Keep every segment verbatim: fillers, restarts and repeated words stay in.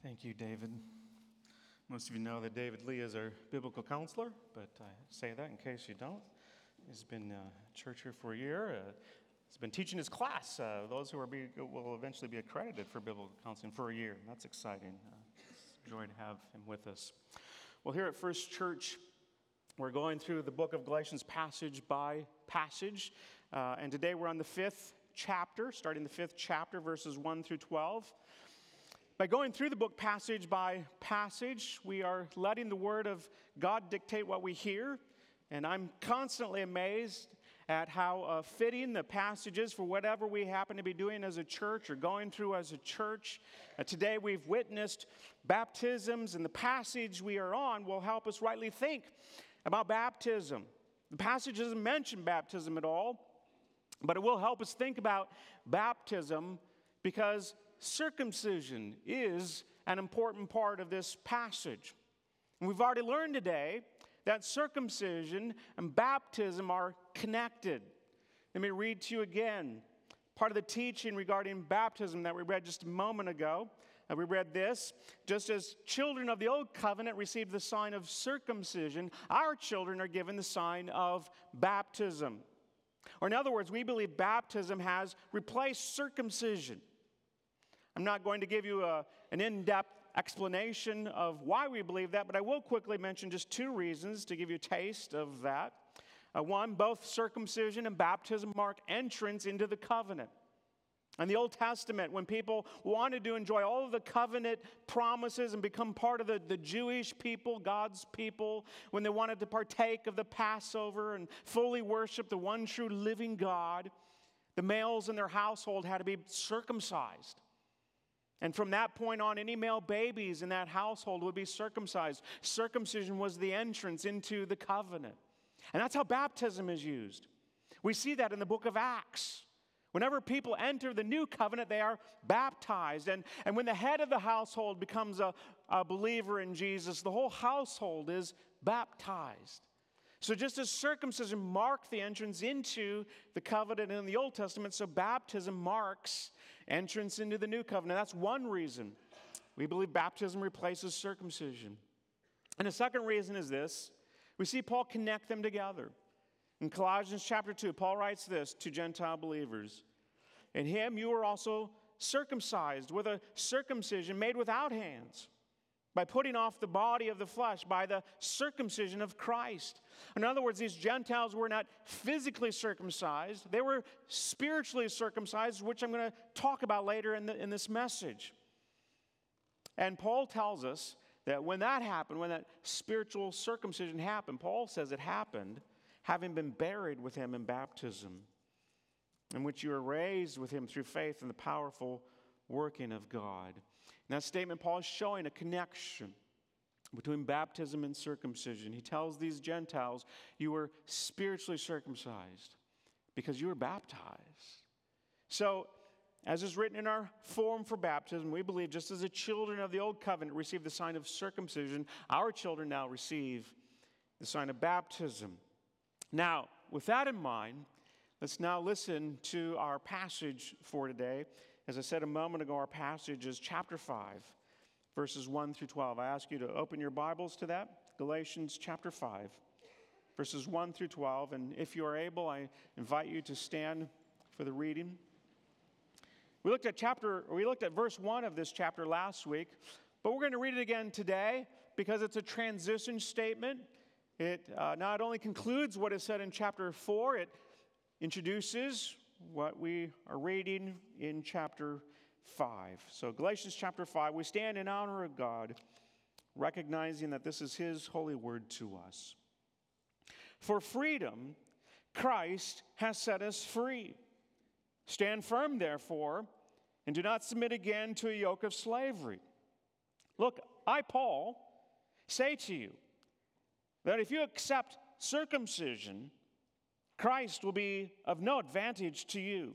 Thank you, David. Most of you know that David Lee is our biblical counselor, but I say that in case you don't. He's been uh, at church here for a year. Uh, he's been teaching his class. Uh, those who are be, will eventually be accredited for biblical counseling for a year. That's exciting. Uh, it's a joy to have him with us. Well, here at First Church, we're going through the book of Galatians passage by passage. Uh, and today we're on the fifth chapter, starting the fifth chapter, verses one through twelve. By going through the book passage by passage, we are letting the Word of God dictate what we hear. And I'm constantly amazed at how uh, fitting the passage is for whatever we happen to be doing as a church or going through as a church. Uh, today we've witnessed baptisms, and the passage we are on will help us rightly think about baptism. The passage doesn't mention baptism at all, but it will help us think about baptism because circumcision is an important part of this passage. And we've already learned today that circumcision and baptism are connected. Let me read to you again part of the teaching regarding baptism that we read just a moment ago. Uh, we read this: just as children of the old covenant received the sign of circumcision, our children are given the sign of baptism. Or in other words, we believe baptism has replaced circumcision. I'm not going to give you a, an in-depth explanation of why we believe that, but I will quickly mention just two reasons to give you a taste of that. Uh, one, both circumcision and baptism mark entrance into the covenant. In the Old Testament, when people wanted to enjoy all of the covenant promises and become part of the, the Jewish people, God's people, when they wanted to partake of the Passover and fully worship the one true living God, the males in their household had to be circumcised. And from that point on, any male babies in that household would be circumcised. Circumcision was the entrance into the covenant. And that's how baptism is used. We see that in the book of Acts. Whenever people enter the new covenant, they are baptized. And, and when the head of the household becomes a, a believer in Jesus, the whole household is baptized. So just as circumcision marked the entrance into the covenant in the Old Testament, so baptism marks entrance into the new covenant. That's one reason we believe baptism replaces circumcision. And the second reason is this: we see Paul connect them together. In Colossians chapter two, Paul writes this to Gentile believers: "In him you were also circumcised with a circumcision made without hands, by putting off the body of the flesh by the circumcision of Christ." In other words, these Gentiles were not physically circumcised. They were spiritually circumcised, which I'm going to talk about later in, the, in this message. And Paul tells us that when that happened, when that spiritual circumcision happened, Paul says it happened having been buried with him in baptism, in which you were raised with him through faith in the powerful working of God. In that statement, Paul is showing a connection between baptism and circumcision. He tells these Gentiles, you were spiritually circumcised because you were baptized. So, as is written in our form for baptism, we believe just as the children of the old covenant received the sign of circumcision, our children now receive the sign of baptism. Now, with that in mind, let's now listen to our passage for today. As I said a moment ago, our passage is chapter five, verses one through twelve. I ask you to open your Bibles to that, Galatians chapter five, verses one through twelve. And if you are able, I invite you to stand for the reading. We looked at chapter, or we looked at verse one of this chapter last week, but we're going to read it again today because it's a transition statement. It uh, not only concludes what is said in chapter four, it introduces what we are reading in chapter five. So Galatians chapter five, we stand in honor of God, recognizing that this is his holy word to us. For freedom, Christ has set us free. Stand firm, therefore, and do not submit again to a yoke of slavery. Look, I, Paul, say to you that if you accept circumcision, Christ will be of no advantage to you.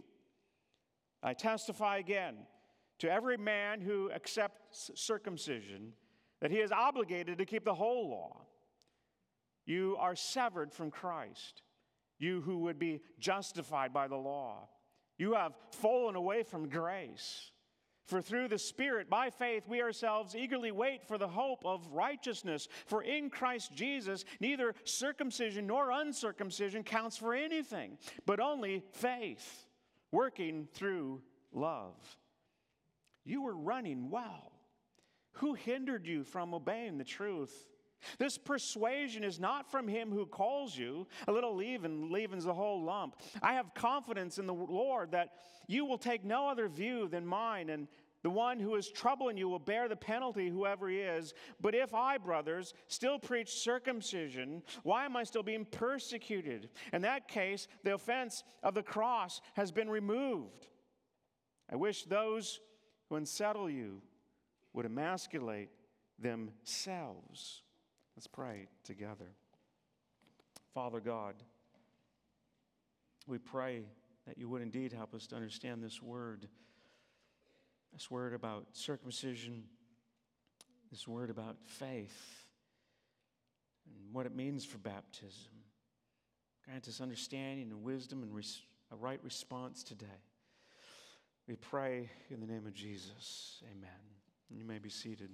I testify again to every man who accepts circumcision that he is obligated to keep the whole law. You are severed from Christ, you who would be justified by the law. You have fallen away from grace. For through the Spirit, by faith, we ourselves eagerly wait for the hope of righteousness. For in Christ Jesus, neither circumcision nor uncircumcision counts for anything, but only faith, working through love. You were running well. Who hindered you from obeying the truth? This persuasion is not from him who calls you. A little leaven leavens the whole lump. I have confidence in the Lord that you will take no other view than mine, and the one who is troubling you will bear the penalty, whoever he is. But if I, brothers, still preach circumcision, why am I still being persecuted? In that case, the offense of the cross has been removed. I wish those who unsettle you would emasculate themselves. Let's pray together. Father God, we pray that you would indeed help us to understand this word, this word about circumcision, this word about faith, and what it means for baptism. Grant us understanding and wisdom and res- a right response today. We pray in the name of Jesus. Amen. You may be seated.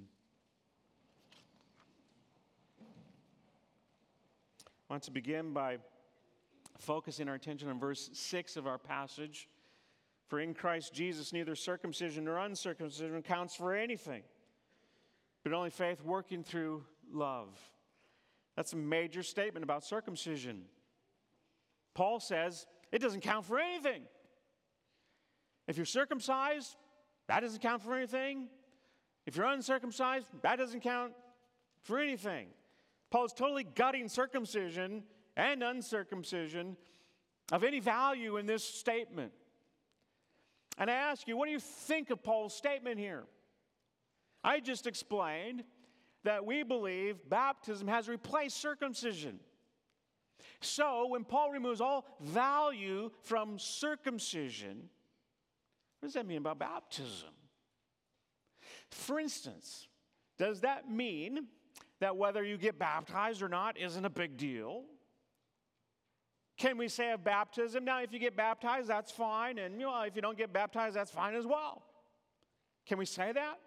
I want to begin by focusing our attention on verse six of our passage. For in Christ Jesus, neither circumcision nor uncircumcision counts for anything, but only faith working through love. That's a major statement about circumcision. Paul says it doesn't count for anything. If you're circumcised, that doesn't count for anything. If you're uncircumcised, that doesn't count for anything. Paul is totally gutting circumcision and uncircumcision of any value in this statement. And I ask you, what do you think of Paul's statement here? I just explained that we believe baptism has replaced circumcision. So when Paul removes all value from circumcision, what does that mean about baptism? For instance, does that mean that whether you get baptized or not isn't a big deal? Can we say of baptism, now if you get baptized, that's fine, and you know, if you don't get baptized, that's fine as well? Can we say that?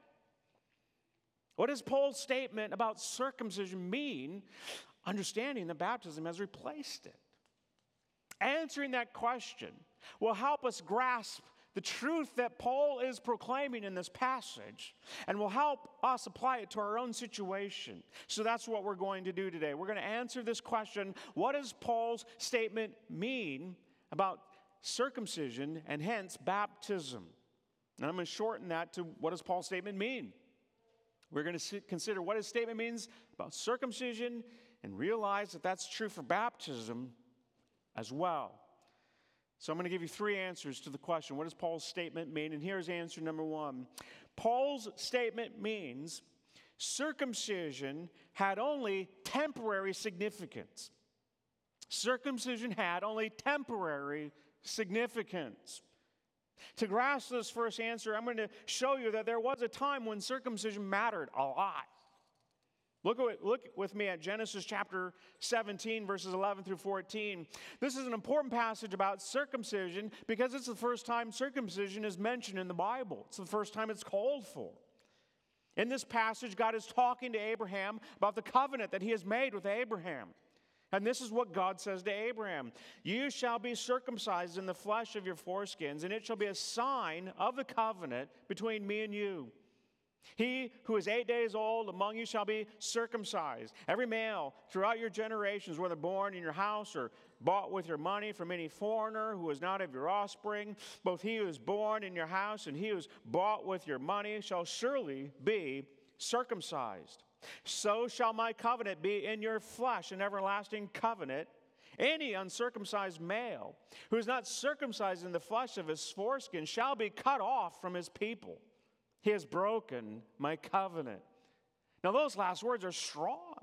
What does Paul's statement about circumcision mean, understanding that baptism has replaced it? Answering that question will help us grasp the truth that Paul is proclaiming in this passage, and will help us apply it to our own situation. So that's what we're going to do today. We're going to answer this question: what does Paul's statement mean about circumcision and hence baptism? And I'm going to shorten that to what does Paul's statement mean? We're going to consider what his statement means about circumcision and realize that that's true for baptism as well. So I'm going to give you three answers to the question, what does Paul's statement mean? And here's answer number one. Paul's statement means circumcision had only temporary significance. Circumcision had only temporary significance. To grasp this first answer, I'm going to show you that there was a time when circumcision mattered a lot. Look, at, look with me at Genesis chapter seventeen, verses eleven through fourteen. This is an important passage about circumcision because it's the first time circumcision is mentioned in the Bible. It's the first time it's called for. In this passage, God is talking to Abraham about the covenant that he has made with Abraham. And this is what God says to Abraham: "You shall be circumcised in the flesh of your foreskins, and it shall be a sign of the covenant between me and you. He who is eight days old among you shall be circumcised. Every male throughout your generations, whether born in your house or bought with your money from any foreigner who is not of your offspring, both he who is born in your house and he who is bought with your money shall surely be circumcised. So shall my covenant be in your flesh, an everlasting covenant. Any uncircumcised male who is not circumcised in the flesh of his foreskin shall be cut off from his people. He has broken my covenant." Now those last words are strong.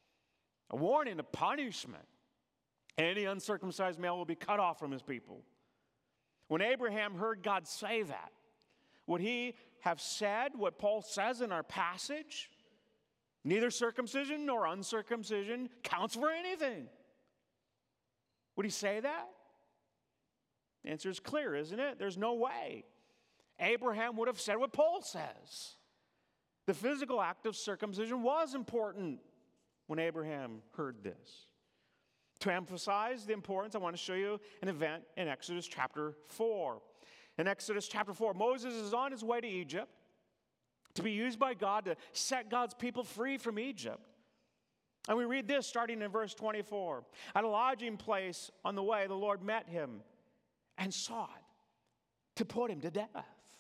A warning, a punishment. Any uncircumcised male will be cut off from his people. When Abraham heard God say that, would he have said what Paul says in our passage? Neither circumcision nor uncircumcision counts for anything. Would he say that? The answer is clear, isn't it? There's no way. Abraham would have said what Paul says. The physical act of circumcision was important when Abraham heard this. To emphasize the importance, I want to show you an event in Exodus chapter four. In Exodus chapter four, Moses is on his way to Egypt to be used by God to set God's people free from Egypt. And we read this starting in verse twenty-four. At a lodging place on the way, the Lord met him and sought to put him to death.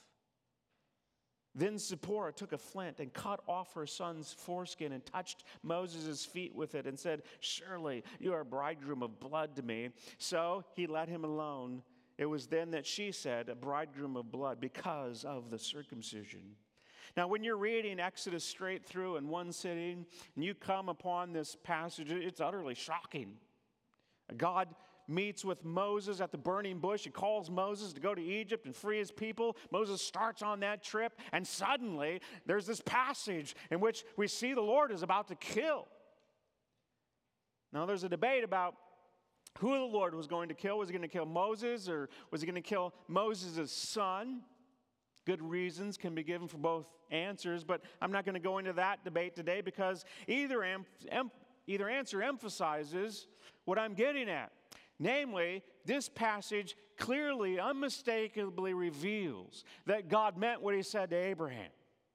Then Zipporah took a flint and cut off her son's foreskin and touched Moses' feet with it and said, "Surely you are a bridegroom of blood to me." So he let him alone. It was then that she said, "A bridegroom of blood," because of the circumcision. Now, when you're reading Exodus straight through in one sitting, and you come upon this passage, it's utterly shocking. God meets with Moses at the burning bush. He calls Moses to go to Egypt and free his people. Moses starts on that trip, and suddenly there's this passage in which we see the Lord is about to kill. Now, there's a debate about who the Lord was going to kill. Was he going to kill Moses, or was he going to kill Moses' son? Good reasons can be given for both answers, but I'm not going to go into that debate today because either, em- em- either answer emphasizes what I'm getting at. Namely, this passage clearly, unmistakably reveals that God meant what he said to Abraham.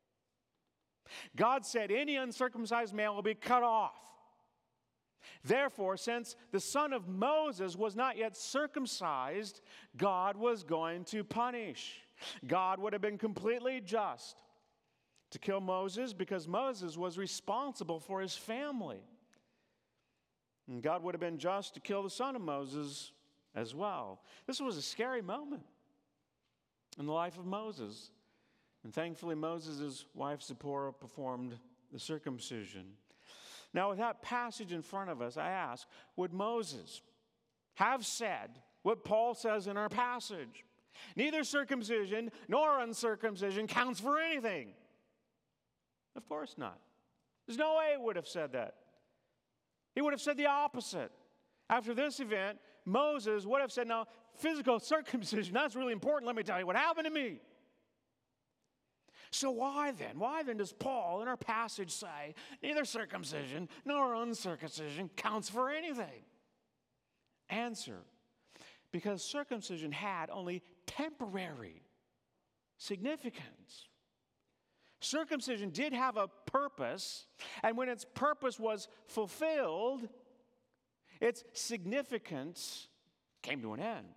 God said any uncircumcised male will be cut off. Therefore, since the son of Moses was not yet circumcised, God was going to punish. God would have been completely just to kill Moses because Moses was responsible for his family. And God would have been just to kill the son of Moses as well. This was a scary moment in the life of Moses. And thankfully, Moses' wife Zipporah performed the circumcision. Now, with that passage in front of us, I ask, would Moses have said what Paul says in our passage? Neither circumcision nor uncircumcision counts for anything. Of course not. There's no way he would have said that. He would have said the opposite. After this event, Moses would have said, "Now, physical circumcision, that's really important. Let me tell you what happened to me." So why then? Why then does Paul in our passage say, neither circumcision nor uncircumcision counts for anything? Answer, because circumcision had only temporary significance. Circumcision did have a purpose, and when its purpose was fulfilled, its significance came to an end.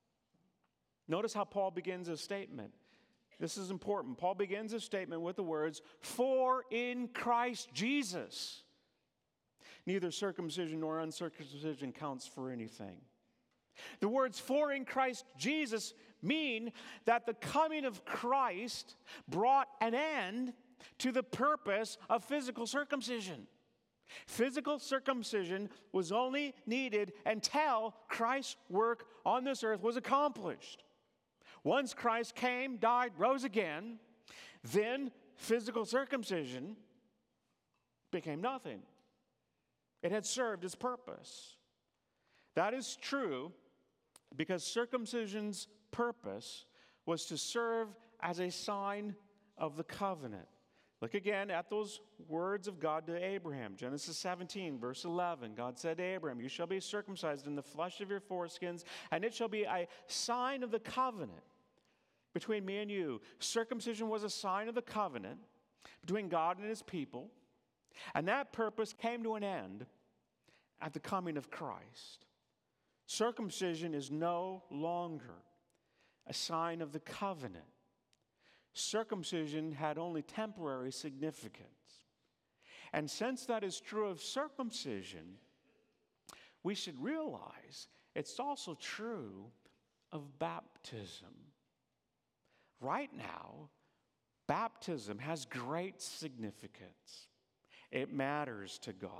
Notice how Paul begins his statement. This is important. Paul begins his statement with the words, "For in Christ Jesus, neither circumcision nor uncircumcision counts for anything." The words "for in Christ Jesus" mean that the coming of Christ brought an end to the purpose of physical circumcision. Physical circumcision was only needed until Christ's work on this earth was accomplished. Once Christ came, died, rose again, then physical circumcision became nothing. It had served its purpose. That is true because circumcision's purpose was to serve as a sign of the covenant. Look again at those words of God to Abraham. Genesis seventeen, verse eleven. God said to Abraham, "You shall be circumcised in the flesh of your foreskins, and it shall be a sign of the covenant between me and you." Circumcision was a sign of the covenant between God and his people, and that purpose came to an end at the coming of Christ. Circumcision is no longer a sign of the covenant. Circumcision had only temporary significance. And since that is true of circumcision, we should realize it's also true of baptism. Right now, baptism has great significance. It matters to God.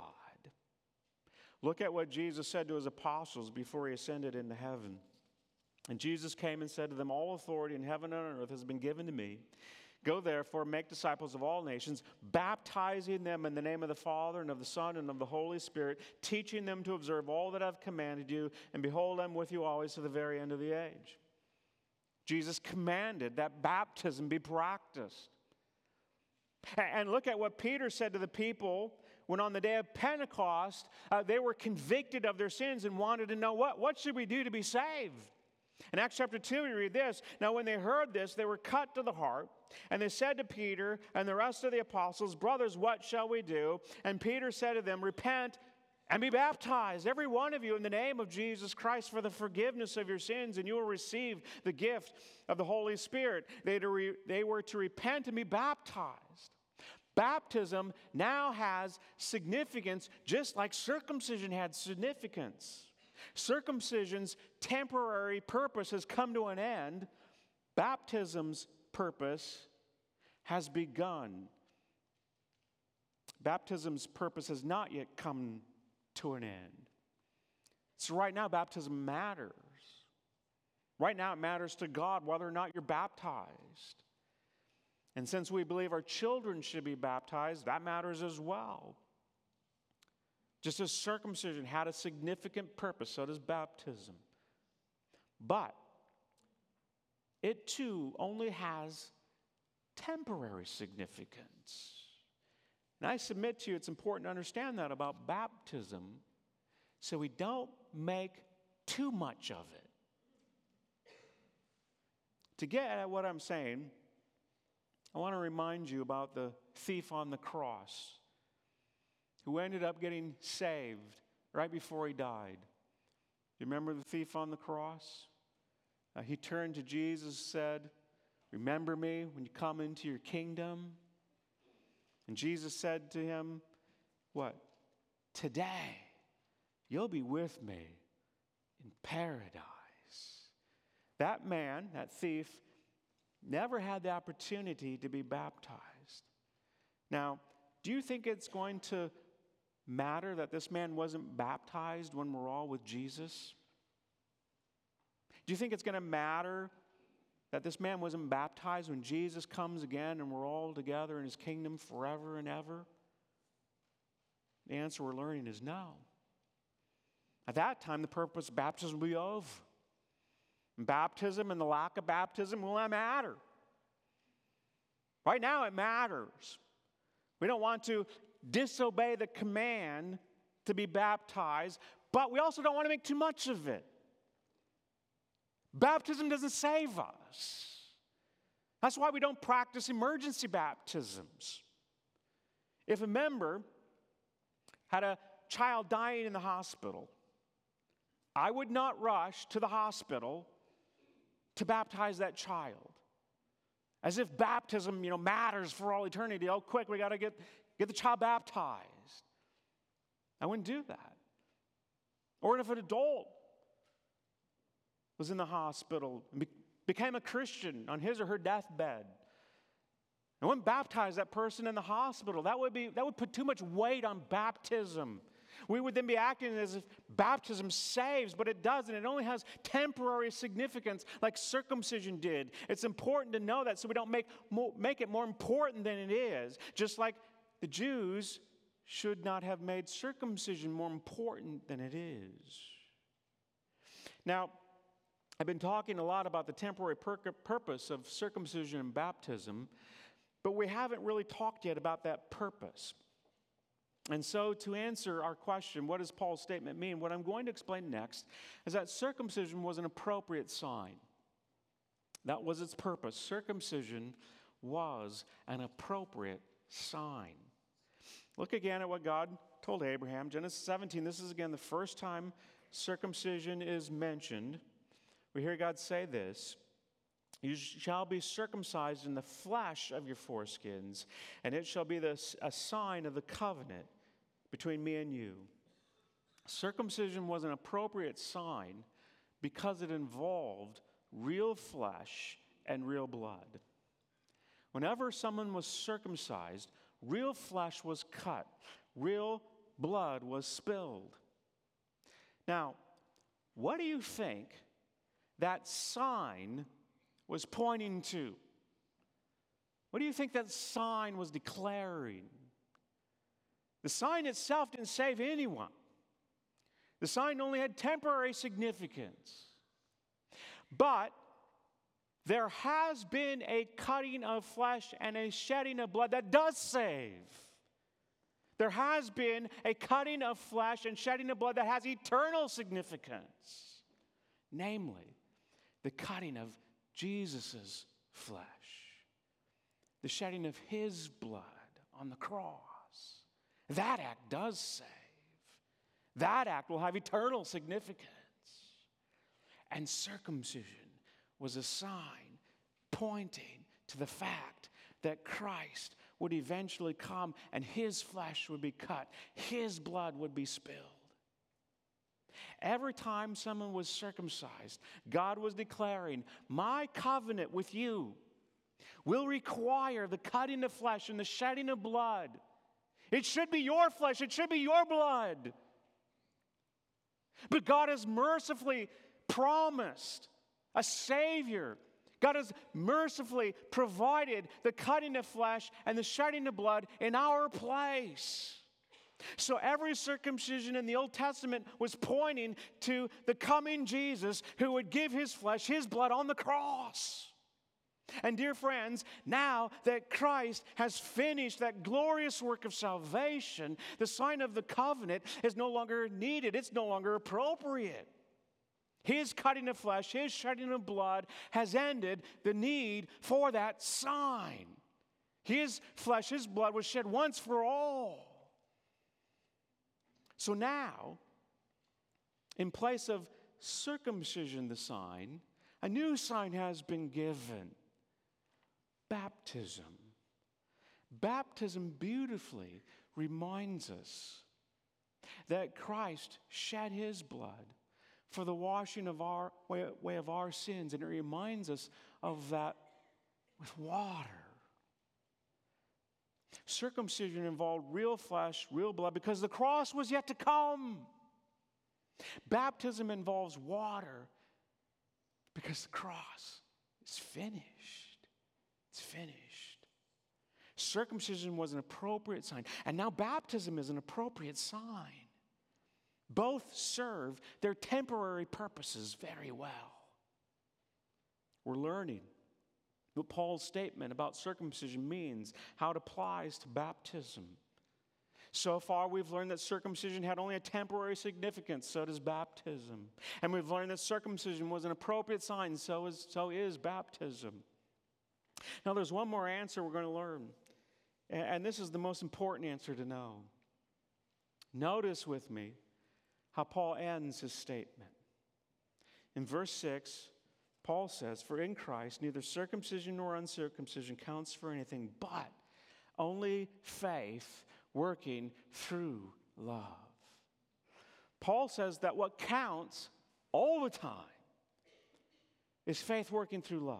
Look at what Jesus said to his apostles before he ascended into heaven. And Jesus came and said to them, "All authority in heaven and on earth has been given to me. Go therefore, make disciples of all nations, baptizing them in the name of the Father and of the Son and of the Holy Spirit, teaching them to observe all that I've commanded you, and behold, I'm with you always to the very end of the age." Jesus commanded that baptism be practiced. And look at what Peter said to the people when on the day of Pentecost, uh, they were convicted of their sins and wanted to know, what, what should we do to be saved? In Acts chapter two, we read this. Now, when they heard this, they were cut to the heart, and they said to Peter and the rest of the apostles, brothers, what shall we do? And Peter said to them, repent and be baptized, every one of you, in the name of Jesus Christ for the forgiveness of your sins, and you will receive the gift of the Holy Spirit. They, to re- they were to repent and be baptized. Baptism now has significance just like circumcision had significance. Circumcision's temporary purpose has come to an end. Baptism's purpose has begun. Baptism's purpose has not yet come to an end. So right now, baptism matters. Right now, it matters to God whether or not you're baptized. And since we believe our children should be baptized, that matters as well. Just as circumcision had a significant purpose, so does baptism. But it too only has temporary significance. And I submit to you, it's important to understand that about baptism so we don't make too much of it. To get at what I'm saying, I want to remind you about the thief on the cross who ended up getting saved right before he died. You remember the thief on the cross? Uh, he turned to Jesus and said, remember me when you come into your kingdom. And Jesus said to him, what? Today, you'll be with me in paradise. That man, that thief, never had the opportunity to be baptized. Now, do you think it's going to matter that this man wasn't baptized when we're all with Jesus? Do you think it's going to matter that this man wasn't baptized when Jesus comes again and we're all together in his kingdom forever and ever? The answer we're learning is no. At that time, the purpose of baptism will be over. And baptism and the lack of baptism will not matter. Right now, it matters. We don't want to disobey the command to be baptized, but we also don't want to make too much of it. Baptism doesn't save us. That's why we don't practice emergency baptisms. If a member had a child dying in the hospital, I would not rush to the hospital to baptize that child. As if baptism, you know, matters for all eternity. Oh, quick, we got to get, get the child baptized. I wouldn't do that. Or if an adult was in the hospital and be, became a Christian on his or her deathbed, I wouldn't baptize that person in the hospital. That would be that would put too much weight on baptism. We would then be acting as if baptism saves, but it doesn't. It only has temporary significance like circumcision did. It's important to know that so we don't make, more, make it more important than it is. Just like the Jews should not have made circumcision more important than it is. Now, I've been talking a lot about the temporary pur- purpose of circumcision and baptism, but we haven't really talked yet about that purpose. And so to answer our question, what does Paul's statement mean? What I'm going to explain next is that circumcision was an appropriate sign. That was its purpose. Circumcision was an appropriate sign. Look again at what God told Abraham. Genesis seventeen, this is again the first time circumcision is mentioned. We hear God say this: you shall be circumcised in the flesh of your foreskins, and it shall be the, a sign of the covenant between me and you. Circumcision was an appropriate sign because it involved real flesh and real blood. Whenever someone was circumcised, real flesh was cut, real blood was spilled. Now, what do you think that sign was pointing to? What do you think that sign was declaring? The sign itself didn't save anyone. The sign only had temporary significance. But there has been a cutting of flesh and a shedding of blood that does save. There has been a cutting of flesh and shedding of blood that has eternal significance. Namely, the cutting of Jesus' flesh. The shedding of His blood on the cross. That act does save. That act will have eternal significance. And circumcision was a sign pointing to the fact that Christ would eventually come and His flesh would be cut. His blood would be spilled. Every time someone was circumcised, God was declaring, my covenant with you will require the cutting of flesh and the shedding of blood. It should be your flesh. It should be your blood. But God has mercifully promised a Savior. God has mercifully provided the cutting of flesh and the shedding of blood in our place. So every circumcision in the Old Testament was pointing to the coming Jesus who would give His flesh, His blood on the cross. And dear friends, now that Christ has finished that glorious work of salvation, the sign of the covenant is no longer needed. It's no longer appropriate. His cutting of flesh, His shedding of blood has ended the need for that sign. His flesh, His blood was shed once for all. So now, in place of circumcision, the sign, a new sign has been given. Baptism. Baptism beautifully reminds us that Christ shed His blood for the washing of our way, way of our sins, and it reminds us of that with water. Circumcision involved real flesh, real blood, because the cross was yet to come. Baptism involves water because the cross is finished. It's finished. Circumcision was an appropriate sign, and now baptism is an appropriate sign. Both serve their temporary purposes very well. We're learning what Paul's statement about circumcision means, how it applies to baptism. So far, we've learned that circumcision had only a temporary significance, so does baptism. And we've learned that circumcision was an appropriate sign, so is, so is baptism. Now, there's one more answer we're going to learn, and this is the most important answer to know. Notice with me how Paul ends his statement. In verse six, Paul says, for in Christ neither circumcision nor uncircumcision counts for anything, but only faith working through love. Paul says that what counts all the time is faith working through love.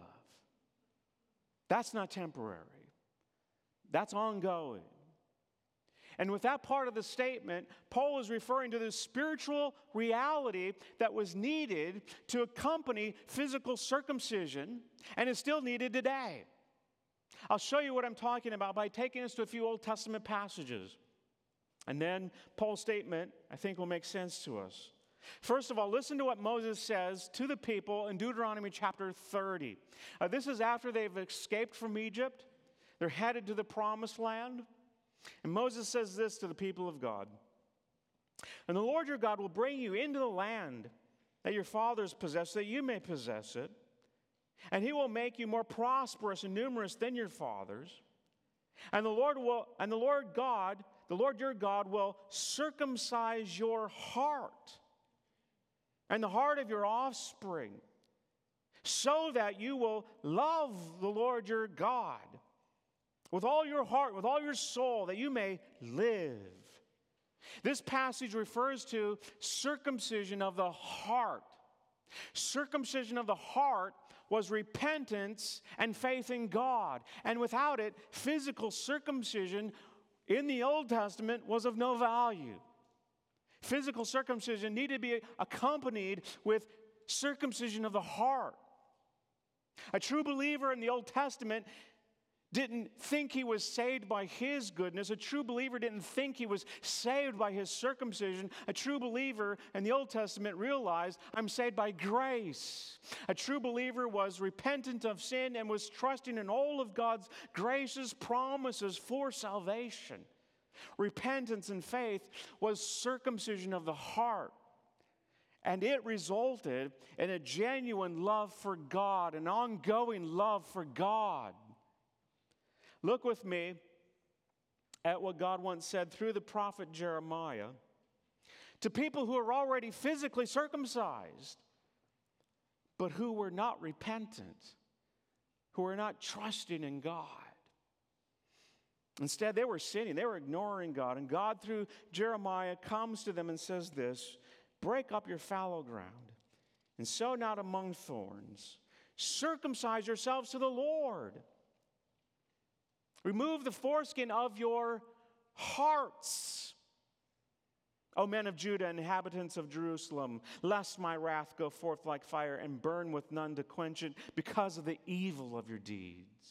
That's not temporary. That's ongoing. And with that part of the statement, Paul is referring to the spiritual reality that was needed to accompany physical circumcision and is still needed today. I'll show you what I'm talking about by taking us to a few Old Testament passages. And then Paul's statement, I think, will make sense to us. First of all, listen to what Moses says to the people in Deuteronomy chapter thirty. Uh, this is after they've escaped from Egypt. They're headed to the promised land. And Moses says this to the people of God. And the Lord your God will bring you into the land that your fathers possessed, that you may possess it. And He will make you more prosperous and numerous than your fathers. And the Lord will, and the Lord God, the Lord your God will circumcise your heart and the heart of your offspring, so that you will love the Lord your God with all your heart, with all your soul, that you may live. This passage refers to circumcision of the heart. Circumcision of the heart was repentance and faith in God. And without it, physical circumcision in the Old Testament was of no value. Physical circumcision needed to be accompanied with circumcision of the heart. A true believer in the Old Testament didn't think he was saved by his goodness. A true believer didn't think he was saved by his circumcision. A true believer in the Old Testament realized, I'm saved by grace. A true believer was repentant of sin and was trusting in all of God's gracious promises for salvation. Repentance and faith was circumcision of the heart. And it resulted in a genuine love for God, an ongoing love for God. Look with me at what God once said through the prophet Jeremiah to people who are already physically circumcised, but who were not repentant, who were not trusting in God. Instead, they were sinning. They were ignoring God. And God, through Jeremiah, comes to them and says this, break up your fallow ground and sow not among thorns. Circumcise yourselves to the Lord. Remove the foreskin of your hearts, O men of Judah, inhabitants of Jerusalem, lest my wrath go forth like fire and burn with none to quench it because of the evil of your deeds.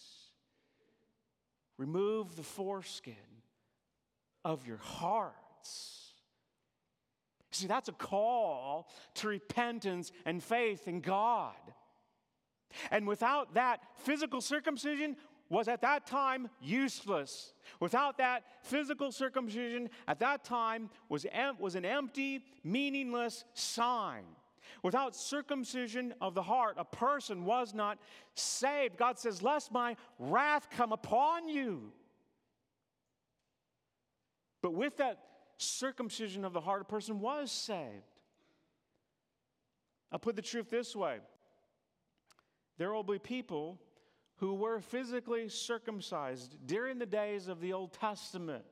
Remove the foreskin of your hearts. See, that's a call to repentance and faith in God. And without that, physical circumcision was at that time useless. Without that, physical circumcision at that time was, em- was an empty, meaningless sign. Without circumcision of the heart, a person was not saved. God says, lest my wrath come upon you. But with that circumcision of the heart, a person was saved. I'll put the truth this way. There will be people who were physically circumcised during the days of the Old Testament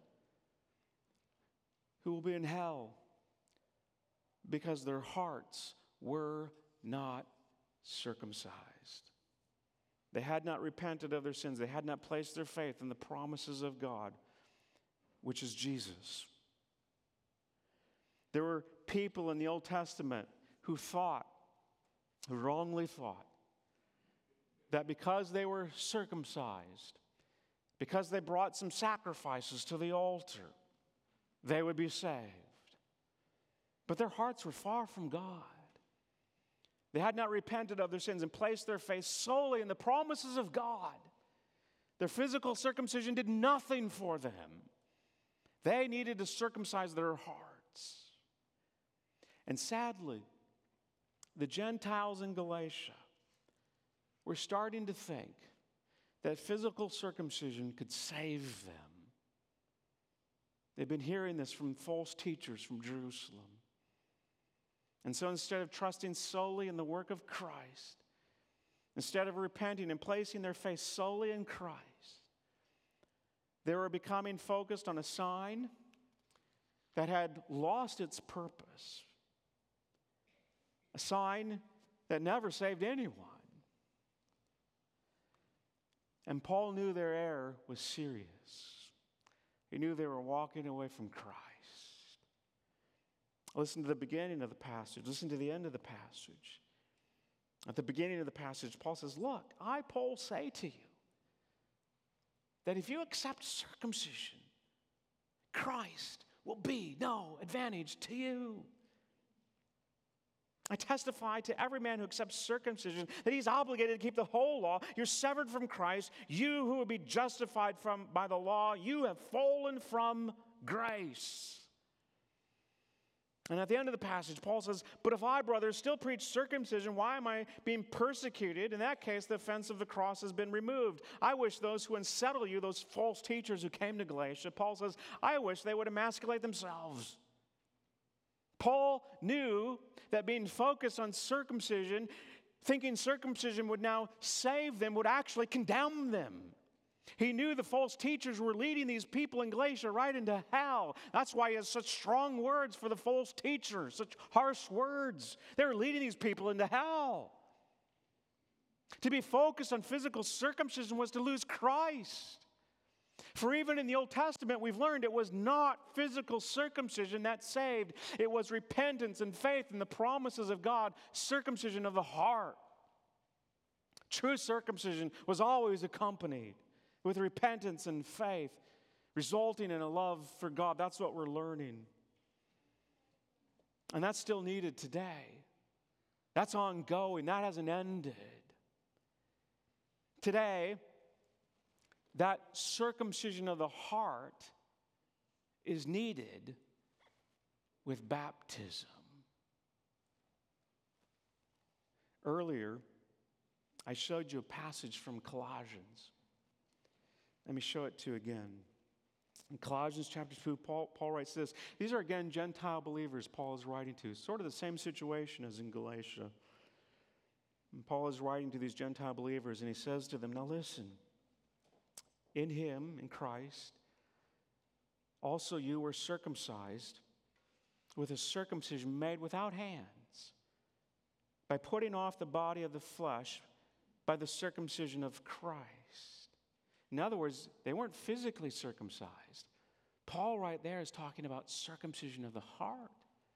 who will be in hell because their hearts were not circumcised. They had not repented of their sins. They had not placed their faith in the promises of God, which is Jesus. There were people in the Old Testament who thought, who wrongly thought, that because they were circumcised, because they brought some sacrifices to the altar, they would be saved. But their hearts were far from God. They had not repented of their sins and placed their faith solely in the promises of God. Their physical circumcision did nothing for them. They needed to circumcise their hearts. And sadly, the Gentiles in Galatia were starting to think that physical circumcision could save them. They've been hearing this from false teachers from Jerusalem. And so instead of trusting solely in the work of Christ, instead of repenting and placing their faith solely in Christ, they were becoming focused on a sign that had lost its purpose. A sign that never saved anyone. And Paul knew their error was serious. He knew they were walking away from Christ. Listen to the beginning of the passage. Listen to the end of the passage. At the beginning of the passage, Paul says, look, I, Paul, say to you that if you accept circumcision, Christ will be no advantage to you. I testify to every man who accepts circumcision that he's obligated to keep the whole law. You're severed from Christ. You who would be justified from by the law, you have fallen from grace. And at the end of the passage, Paul says, but if I, brothers, still preach circumcision, why am I being persecuted? In that case, the offense of the cross has been removed. I wish those who unsettle you, those false teachers who came to Galatia, Paul says, I wish they would emasculate themselves. Paul knew that being focused on circumcision, thinking circumcision would now save them, would actually condemn them. He knew the false teachers were leading these people in Galatia right into hell. That's why he has such strong words for the false teachers, such harsh words. They were leading these people into hell. To be focused on physical circumcision was to lose Christ. For even in the Old Testament, we've learned it was not physical circumcision that saved. It was repentance and faith in the promises of God, circumcision of the heart. True circumcision was always accompanied with repentance and faith, resulting in a love for God. That's what we're learning. And that's still needed today. That's ongoing. That hasn't ended. Today, that circumcision of the heart is needed with baptism. Earlier, I showed you a passage from Colossians. Let me show it to you again. In Colossians chapter two, Paul, Paul writes this. These are, again, Gentile believers Paul is writing to. Sort of the same situation as in Galatia. And Paul is writing to these Gentile believers, and he says to them, now listen, in him, in Christ, also you were circumcised with a circumcision made without hands, by putting off the body of the flesh by the circumcision of Christ. In other words, they weren't physically circumcised. Paul right there is talking about circumcision of the heart.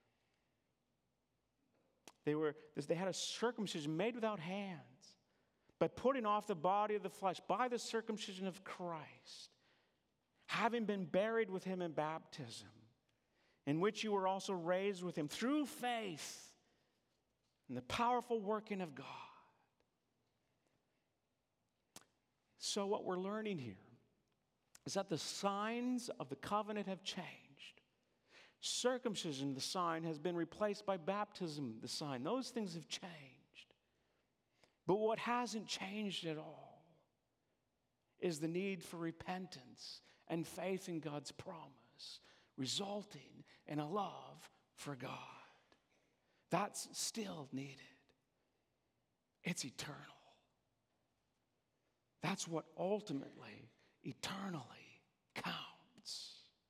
They were, they had a circumcision made without hands, by putting off the body of the flesh by the circumcision of Christ, having been buried with him in baptism, in which you were also raised with him through faith in the powerful working of God. So what we're learning here is that the signs of the covenant have changed. Circumcision, the sign, has been replaced by baptism, the sign. Those things have changed. But what hasn't changed at all is the need for repentance and faith in God's promise, resulting in a love for God. That's still needed. It's eternal. That's what ultimately, eternally counts.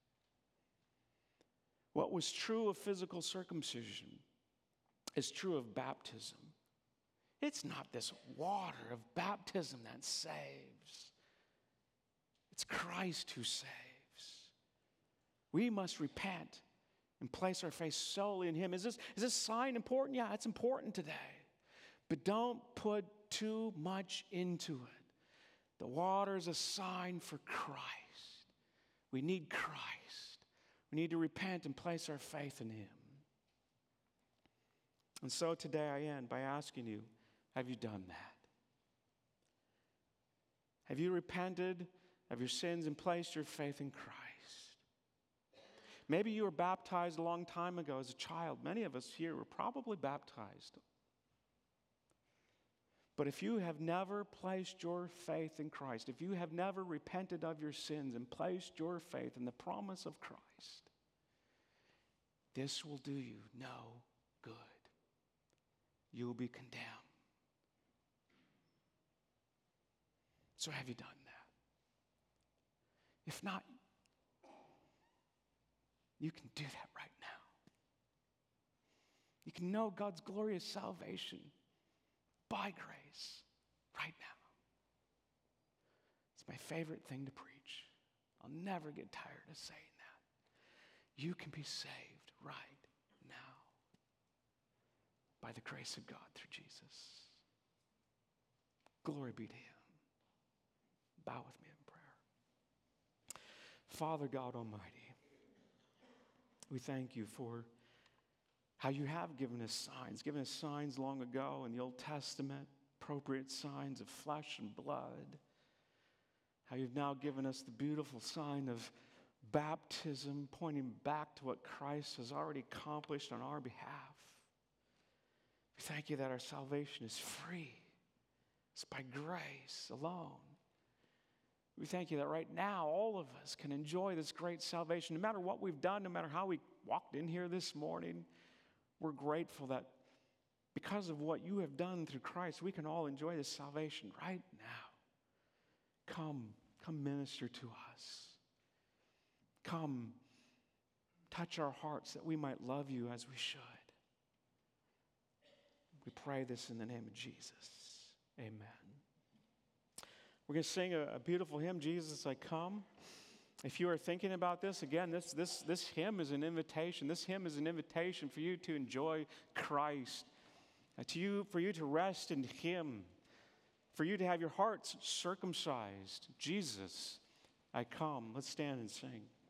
What was true of physical circumcision is true of baptism. It's not this water of baptism that saves. It's Christ who saves. We must repent and place our faith solely in him. Is this, is this sign important? Yeah, it's important today. But don't put too much into it. The water is a sign for Christ. We need Christ. We need to repent and place our faith in him. And so today I end by asking you, have you done that? Have you repented of your sins and placed your faith in Christ? Maybe you were baptized a long time ago as a child. Many of us here were probably baptized. But if you have never placed your faith in Christ, if you have never repented of your sins and placed your faith in the promise of Christ, this will do you no good. You will be condemned. So have you done that? If not, you can do that right now. You can know God's glorious salvation by grace right now. It's my favorite thing to preach. I'll never get tired of saying that. You can be saved right now by the grace of God through Jesus. Glory be to him. Bow with me in prayer. Father God Almighty, we thank you for how you have given us signs, given us signs long ago in the Old Testament, appropriate signs of flesh and blood. How you've now given us the beautiful sign of baptism, pointing back to what Christ has already accomplished on our behalf. We thank you that our salvation is free. It's by grace alone. We thank you that right now all of us can enjoy this great salvation. No matter what we've done, no matter how we walked in here this morning, we're grateful that because of what you have done through Christ, we can all enjoy this salvation right now. Come, come minister to us. Come, touch our hearts that we might love you as we should. We pray this in the name of Jesus. Amen. We're going to sing a, a beautiful hymn, Jesus, I Come. If you are thinking about this, again, this, this, this hymn is an invitation. This hymn is an invitation for you to enjoy Christ, uh, to you, for you to rest in him, for you to have your hearts circumcised. Jesus, I come. Let's stand and sing.